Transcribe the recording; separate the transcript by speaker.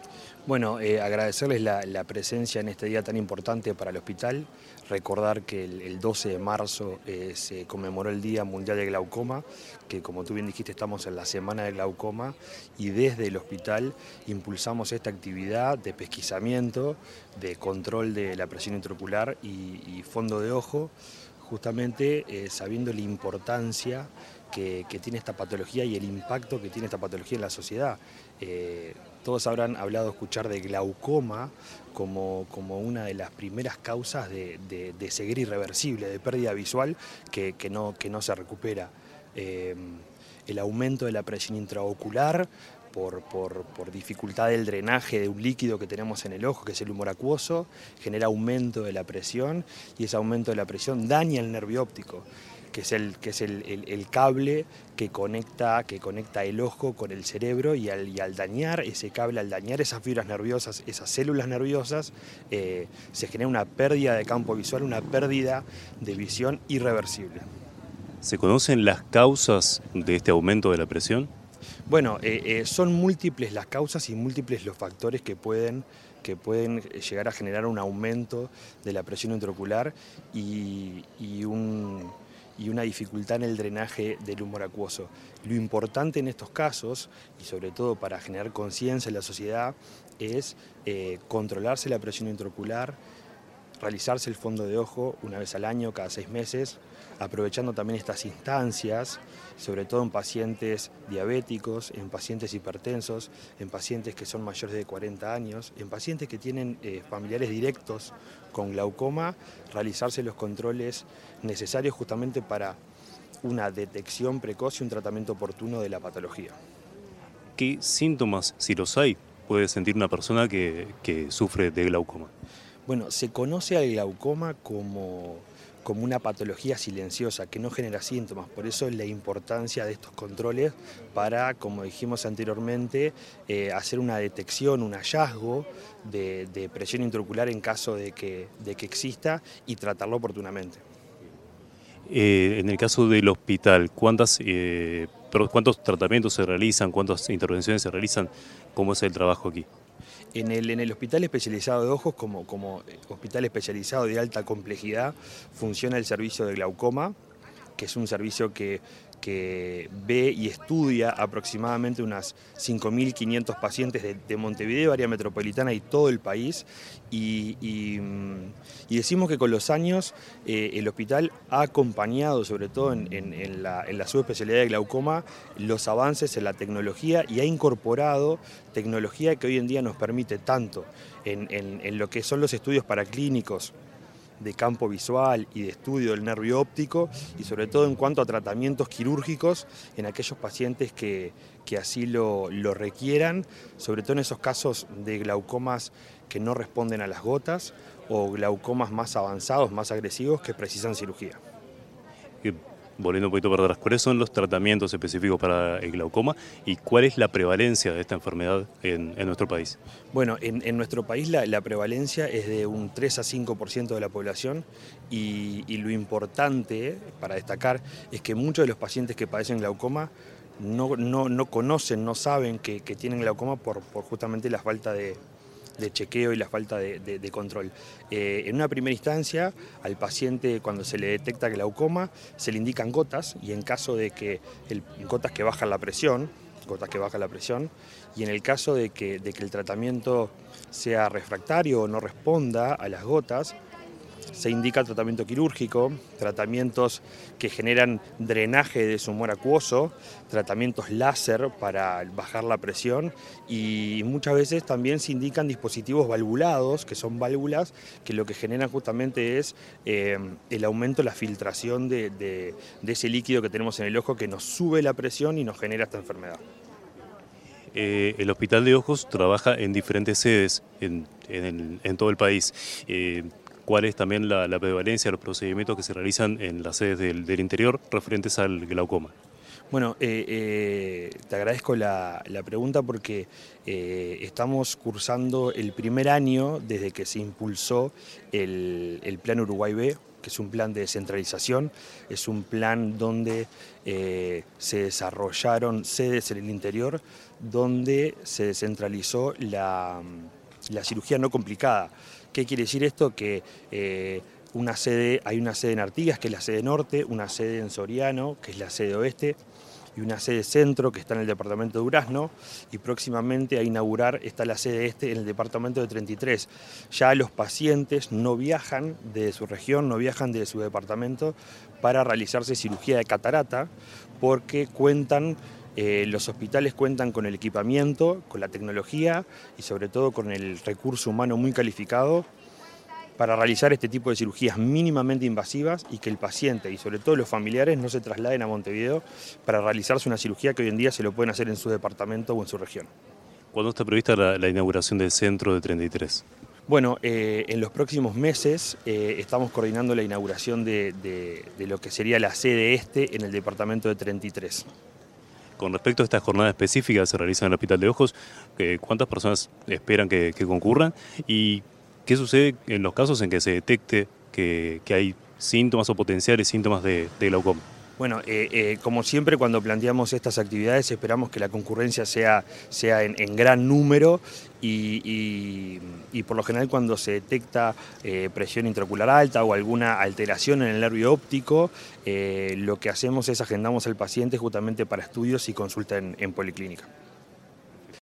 Speaker 1: Bueno, agradecerles la presencia en este día tan importante para el hospital, recordar que el 12 de marzo se conmemoró el Día Mundial del Glaucoma, que como tú bien dijiste estamos en la Semana del Glaucoma y desde el hospital impulsamos esta actividad de pesquisamiento, de control de la presión intraocular y fondo de ojo, justamente sabiendo la importancia que tiene esta patología y el impacto que tiene esta patología en la sociedad. Todos habrán hablado, escuchar de glaucoma como una de las primeras causas de ceguera irreversible, de pérdida visual que no se recupera. El aumento de la presión intraocular por dificultad del drenaje de un líquido que tenemos en el ojo, que es el humor acuoso, genera aumento de la presión y ese aumento de la presión daña el nervio óptico, que es el cable que conecta el ojo con el cerebro y al dañar ese cable, al dañar esas fibras nerviosas, esas células nerviosas, se genera una pérdida de campo visual, una pérdida de visión irreversible.
Speaker 2: ¿Se conocen las causas de este aumento de la presión?
Speaker 1: Bueno, son múltiples las causas y múltiples los factores que pueden llegar a generar un aumento de la presión intraocular y una dificultad en el drenaje del humor acuoso. Lo importante en estos casos, y sobre todo para generar conciencia en la sociedad, es controlarse la presión intraocular, realizarse el fondo de ojo una vez al año, cada 6 meses, aprovechando también estas instancias, sobre todo en pacientes diabéticos, en pacientes hipertensos, en pacientes que son mayores de 40 años, en pacientes que tienen familiares directos con glaucoma, realizarse los controles necesarios justamente para una detección precoz y un tratamiento oportuno de la patología.
Speaker 2: ¿Qué síntomas, si los hay, puede sentir una persona que sufre de glaucoma?
Speaker 1: Bueno, se conoce al glaucoma como una patología silenciosa que no genera síntomas, por eso la importancia de estos controles para, como dijimos anteriormente, hacer una detección, un hallazgo de presión intraocular en caso de que exista y tratarlo oportunamente.
Speaker 2: En el caso del hospital, ¿cuántos tratamientos se realizan? ¿Cuántas intervenciones se realizan? ¿Cómo es el trabajo aquí?
Speaker 1: En el Hospital Especializado de Ojos, como hospital especializado de alta complejidad, funciona el servicio de glaucoma, que es un servicio que ve y estudia aproximadamente unas 5.500 pacientes de Montevideo, área metropolitana y todo el país. Y decimos que con los años el hospital ha acompañado, sobre todo en la subespecialidad de glaucoma, los avances en la tecnología y ha incorporado tecnología que hoy en día nos permite tanto en lo que son los estudios paraclínicos, de campo visual y de estudio del nervio óptico y sobre todo en cuanto a tratamientos quirúrgicos en aquellos pacientes que así lo requieran, sobre todo en esos casos de glaucomas que no responden a las gotas o glaucomas más avanzados, más agresivos que precisan cirugía.
Speaker 2: Volviendo un poquito para atrás, ¿cuáles son los tratamientos específicos para el glaucoma y cuál es la prevalencia de esta enfermedad en nuestro país?
Speaker 1: Bueno, en nuestro país la prevalencia es de un 3 a 5% de la población y lo importante para destacar es que muchos de los pacientes que padecen glaucoma no conocen, no saben que tienen glaucoma por justamente la falta de chequeo y la falta de control. En una primera instancia, al paciente cuando se le detecta glaucoma, se le indican gotas y en caso de que gotas que bajan la presión, y en el caso de que el tratamiento sea refractario o no responda a las gotas, se indica tratamiento quirúrgico, tratamientos que generan drenaje de su humor acuoso, tratamientos láser para bajar la presión y muchas veces también se indican dispositivos valvulados, que son válvulas que lo que generan justamente es el aumento de la filtración de ese líquido que tenemos en el ojo que nos sube la presión y nos genera esta enfermedad.
Speaker 2: El Hospital de Ojos trabaja en diferentes sedes en todo el país. ¿Cuál es también la prevalencia de los procedimientos que se realizan en las sedes del interior referentes al glaucoma?
Speaker 1: Bueno, te agradezco la pregunta porque estamos cursando el primer año desde que se impulsó el Plan Uruguay B, que es un plan de descentralización, es un plan donde se desarrollaron sedes en el interior, donde se descentralizó la cirugía no complicada. ¿Qué quiere decir esto? Que hay una sede en Artigas, que es la sede norte, una sede en Soriano, que es la sede oeste, y una sede centro que está en el departamento de Durazno, y próximamente a inaugurar está la sede este en el departamento de 33. Ya los pacientes no viajan de su región, no viajan de su departamento para realizarse cirugía de catarata, porque los hospitales cuentan con el equipamiento, con la tecnología y sobre todo con el recurso humano muy calificado para realizar este tipo de cirugías mínimamente invasivas y que el paciente y sobre todo los familiares no se trasladen a Montevideo para realizarse una cirugía que hoy en día se lo pueden hacer en su departamento o en su región.
Speaker 2: ¿Cuándo está prevista la inauguración del centro de 33?
Speaker 1: Bueno, en los próximos meses estamos coordinando la inauguración de lo que sería la sede este en el departamento de 33.
Speaker 2: Con respecto a esta jornada específica que se realiza en el Hospital de Ojos, ¿cuántas personas esperan que concurran? ¿Y qué sucede en los casos en que se detecte que hay síntomas o potenciales síntomas de glaucoma?
Speaker 1: Bueno, como siempre cuando planteamos estas actividades esperamos que la concurrencia sea en gran número y por lo general cuando se detecta presión intraocular alta o alguna alteración en el nervio óptico, lo que hacemos es agendamos al paciente justamente para estudios y consulta en policlínica.